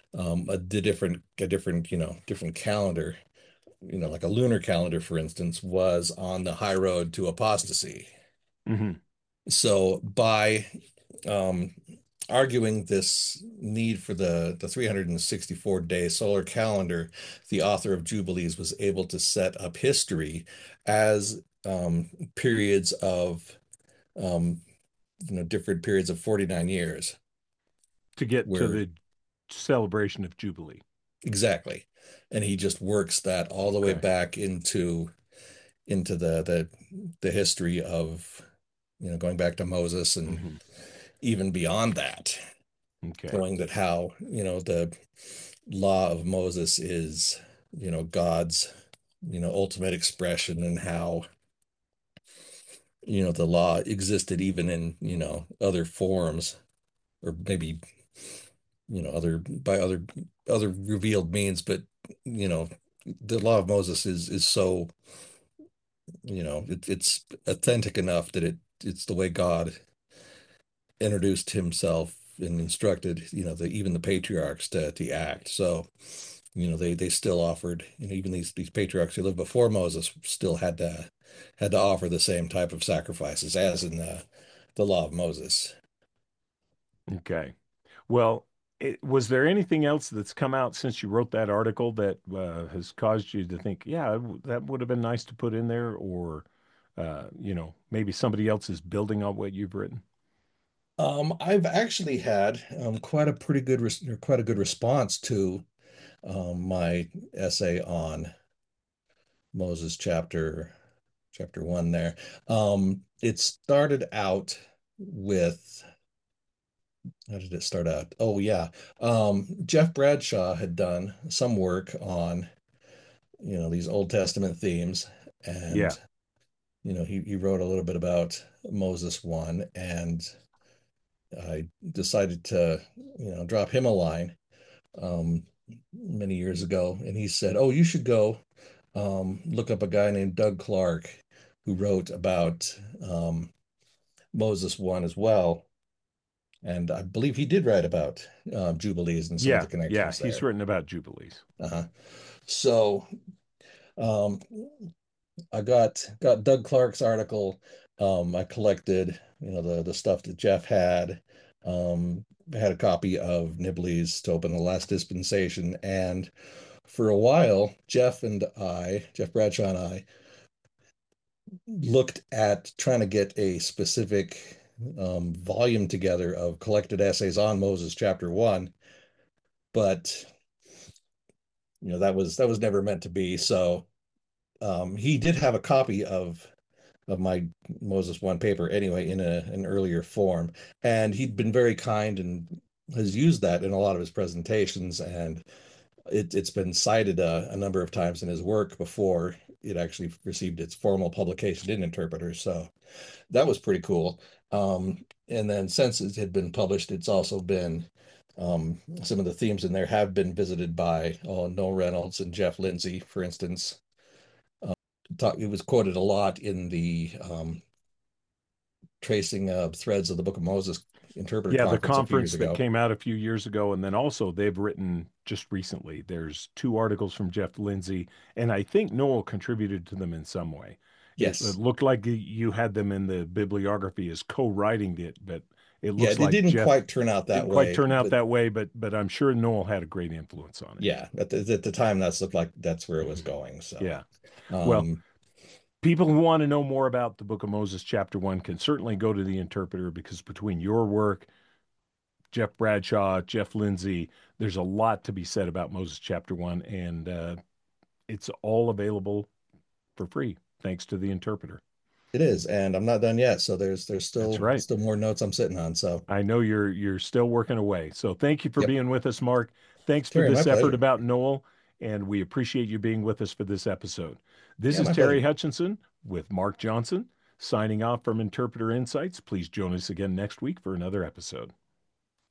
[SPEAKER 2] a different calendar, like a lunar calendar, for instance, was on the high road to apostasy.
[SPEAKER 1] Hmm.
[SPEAKER 2] So by um, arguing this need for the 364-day solar calendar, the author of Jubilees was able to set up history as periods of different periods of 49 years,
[SPEAKER 1] To get to
[SPEAKER 2] where
[SPEAKER 1] the celebration of Jubilee.
[SPEAKER 2] exactly. And he just works that all the way
[SPEAKER 1] Okay.
[SPEAKER 2] back into the history of, going back to Moses and
[SPEAKER 1] Hmm.
[SPEAKER 2] even beyond that,
[SPEAKER 1] Okay.
[SPEAKER 2] showing that how, the law of Moses is, God's, ultimate expression, and how, the law existed even in, other forms, or maybe, other revealed means, but, you know, the law of Moses is so, it's authentic enough that it's the way God introduced himself and instructed, even the patriarchs to act. So, they still offered, even these patriarchs who lived before Moses still had to offer the same type of sacrifices as in the law of Moses.
[SPEAKER 1] Okay. Well, was there anything else that's come out since you wrote that article that has caused you to think, yeah, that would have been nice to put in there, or maybe somebody else is building on what you've written?
[SPEAKER 2] I've actually had quite a good response to my essay on Moses chapter one there. It started out with how did it start out? Oh yeah. Jeff Bradshaw had done some work on, these Old Testament themes,
[SPEAKER 1] Yeah.
[SPEAKER 2] and he wrote a little bit about Moses one, and I decided to, drop him a line many years ago, and he said, "Oh, you should go look up a guy named Doug Clark who wrote about Moses one as well." And I believe he did write about Jubilees and some of the
[SPEAKER 1] Yeah. Yeah.
[SPEAKER 2] connections
[SPEAKER 1] He's
[SPEAKER 2] there.
[SPEAKER 1] written about Jubilees.
[SPEAKER 2] Uh-huh. So um, I got Doug Clark's article. I collected, the stuff that Jeff had. I had a copy of Nibley's To Open the Last Dispensation, and for a while, Jeff Bradshaw and I, looked at trying to get a specific volume together of collected essays on Moses chapter one, but that was never meant to be. So he did have a copy of my Moses one paper anyway in an earlier form, and he'd been very kind and has used that in a lot of his presentations, and it's been cited a number of times in his work before it actually received its formal publication in Interpreter. So that was pretty cool. And then since it had been published, it's also been some of the themes in there have been visited by Noel Reynolds and Jeff Lindsay, for instance. It was quoted a lot in the tracing threads of the Book of Moses Interpreter
[SPEAKER 1] Yeah, the
[SPEAKER 2] Conference a few years
[SPEAKER 1] conference that
[SPEAKER 2] ago.
[SPEAKER 1] came out a few years ago, and then also they've written just recently. There's two articles from Jeff Lindsay, and I think Noel contributed to them in some way. It
[SPEAKER 2] Yes.
[SPEAKER 1] looked like you had them in the bibliography as co-writing it, but it
[SPEAKER 2] Yeah,
[SPEAKER 1] looks
[SPEAKER 2] it
[SPEAKER 1] like
[SPEAKER 2] didn't
[SPEAKER 1] Jeff
[SPEAKER 2] quite turn out that
[SPEAKER 1] didn't quite
[SPEAKER 2] way,
[SPEAKER 1] turn out
[SPEAKER 2] but
[SPEAKER 1] that way, but I'm sure Noel had a great influence on it.
[SPEAKER 2] yeah, at the time that's looked like that's where it was
[SPEAKER 1] Mhm.
[SPEAKER 2] going. So,
[SPEAKER 1] Yeah. Well,
[SPEAKER 2] um,
[SPEAKER 1] people who want to know more about the Book of Moses, chapter one, can certainly go to the Interpreter because between your work, Jeff Bradshaw, Jeff Lindsay, there's a lot to be said about Moses chapter one, and it's all available for free thanks to the Interpreter.
[SPEAKER 2] It is, and I'm not done yet. So there's
[SPEAKER 1] That's
[SPEAKER 2] still
[SPEAKER 1] right.
[SPEAKER 2] still more notes I'm sitting on. So
[SPEAKER 1] I know you're still working away. So thank you for
[SPEAKER 2] yep,
[SPEAKER 1] being with us, Mark. Thanks for
[SPEAKER 2] Terry, my
[SPEAKER 1] this effort
[SPEAKER 2] pleasure.
[SPEAKER 1] about Noel, and we appreciate you being with us for this episode. This
[SPEAKER 2] Yeah,
[SPEAKER 1] is
[SPEAKER 2] my
[SPEAKER 1] Terry
[SPEAKER 2] pleasure.
[SPEAKER 1] Hutchinson with Mark Johnson signing off from Interpreter Insights. Please join us again next week for another episode.